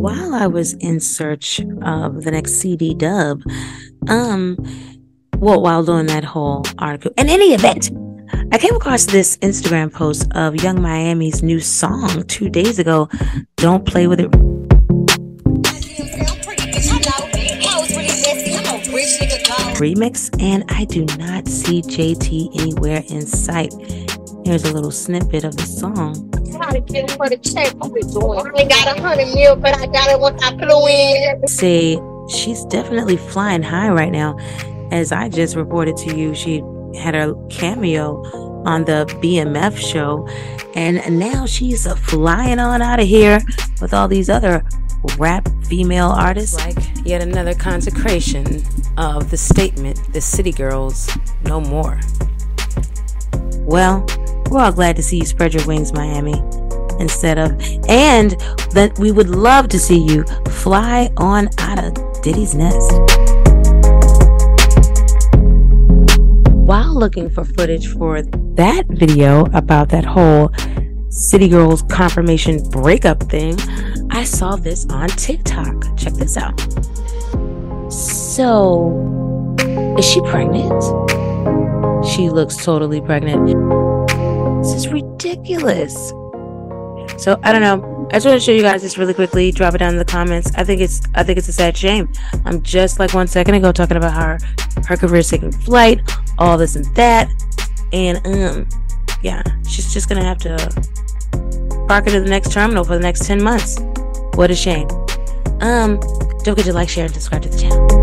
while I was in search of the next CD dub, while doing that whole article, in any event, I came across this Instagram post of Young Miami's new song 2 days ago, Don't Play With It. Remix, and I do not see JT anywhere in sight. Here's a little snippet of the song. Say she's definitely flying high right now. As I just reported to you, she had a cameo on the BMF show, and now she's flying on out of here with all these other rap female artists. Like yet another consecration of the statement, the City Girls no more. Well, we're all glad to see you spread your wings, Miami, and that we would love to see you fly on out of Diddy's nest. While looking for footage for that video about that whole City Girls confirmation breakup thing, I saw this on TikTok. Check this out. So, is she pregnant? She looks totally pregnant. This is ridiculous. So, I don't know. I just want to show you guys this really quickly. Drop it down in the comments. I think it's a sad shame. I'm just like 1 second ago talking about how her career is taking flight, all this and that, and yeah, she's just gonna have to park it to the next terminal for the next 10 months. What a shame. Don't forget to like, share, and subscribe to the channel.